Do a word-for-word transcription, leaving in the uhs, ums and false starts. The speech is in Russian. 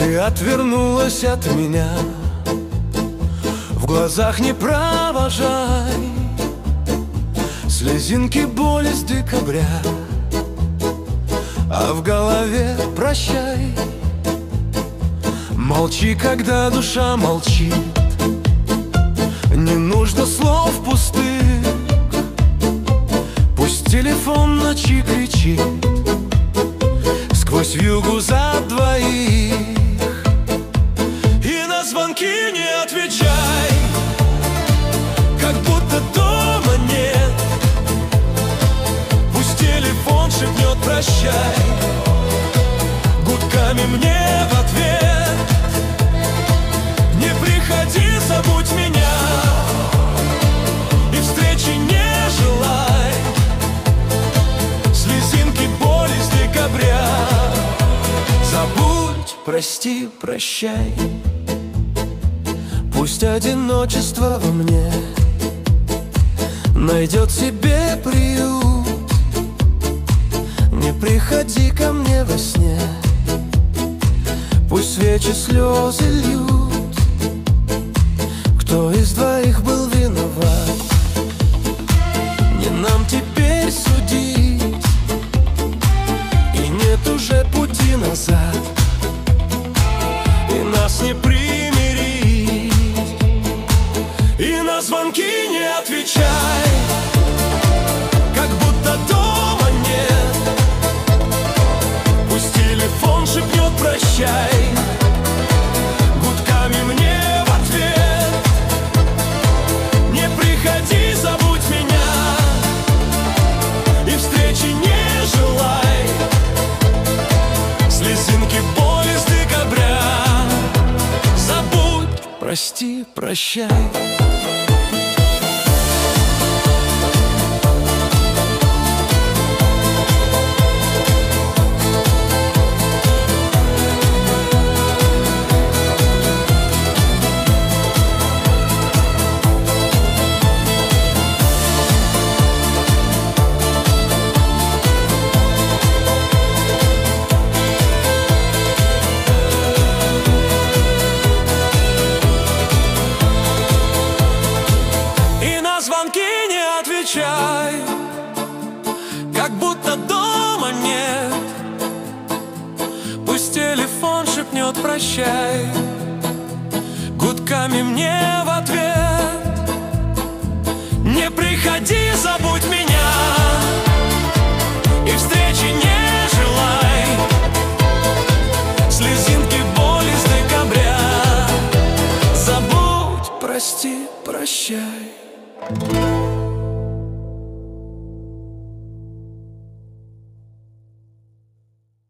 Ты отвернулась от меня, в глазах не провожай слезинки боли с декабря, а в голове прощай. Молчи, когда душа молчит, не нужно слов пустых. Пусть телефон ночи кричит сквозь вьюгу за двоих. И на звонки не отвечай, как будто дома нет. Пусть телефон шепнет прощай гудками мне в ответ. Не приходи, забудь меня, и встречи не желай. Слезинки боли с декабря, забудь, прости, прощай. Пусть одиночество во мне найдет себе приют. Не приходи ко мне во сне, пусть свечи слезы льют. Кто из двоих был виноват, не нам теперь судить. И нет уже пути назад, и нас не примирить. И на звонки не отвечай, как будто дома нет. Пусть телефон шепнет прощай гудками мне в ответ. Не приходи, забудь меня, и встречи не желай. Слезинки боли с декабря, забудь, прости, прощай. Звонки не отвечай, как будто дома нет. Пусть телефон шепнет прощай гудками мне